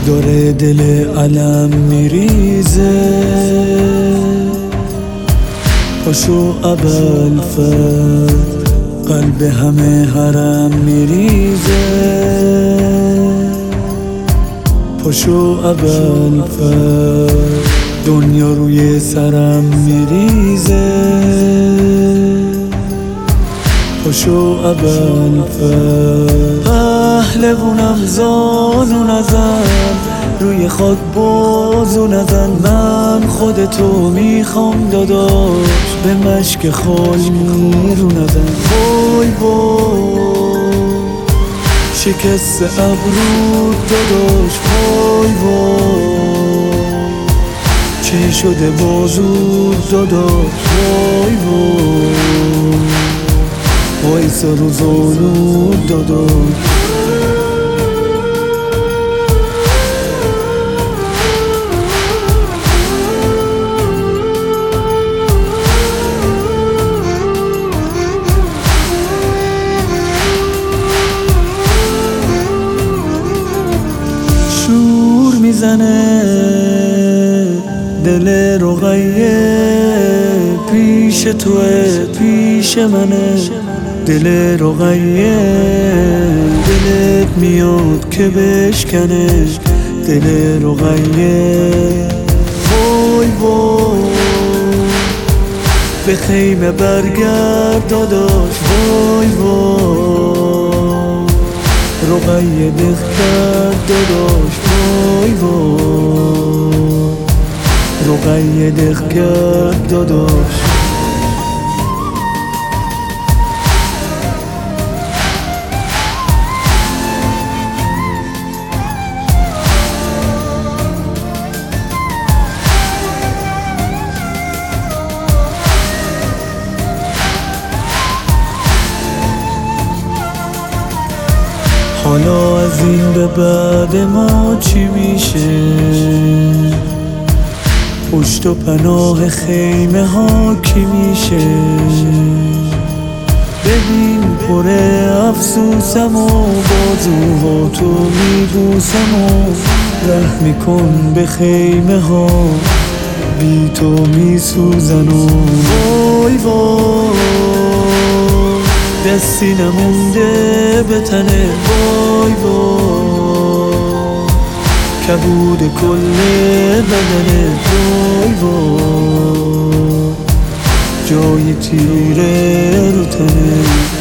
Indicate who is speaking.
Speaker 1: داره دل علم میریزه، پاشو ابوالفضل قلب همه حرم میریزه، پاشو ابوالفضل دنیا روی سرم میریزه، پاشو ابوالفضل پهلوونم زانو نزن، روی خاک بازو نزن، من خودتو میخوام داداش، به مشک خال میرو نزن. وای وای شکست ابرود داداش، وای وای چی شده بازود داداش، وای وای وای سر و زانود داداش. شور میزنه دل رقیه، پیش توه پیش منه دل رقیه، دلت میاد که بشکنه دل رقیه. وای وای به خیمه برگرد داداش، وای وای رقیه دق کرد داداش، وای وای رقیه دق کرد داداش. حالا از این به بعد ما چی میشه؟ پشت و پناه خیمه ها کی میشه؟ ببین پر افسوسم و بازوها تو میبوسم و رحم میکن به خیمه ها بی تو میسوزن و وای وای دستی نمونده به تنه، وای وای کبود کل بدنه، وای وای جای تیره رو تنه.